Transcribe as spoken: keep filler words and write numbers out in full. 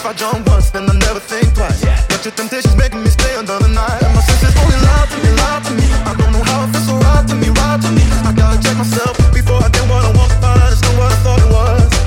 If I jump once, then I never think twice. But your temptation's making me stay another night. And my senses only lie to me, lie to me. I don't know how it feels so right to me, right to me. I gotta check myself before I get what I want, but I just know what I thought it was.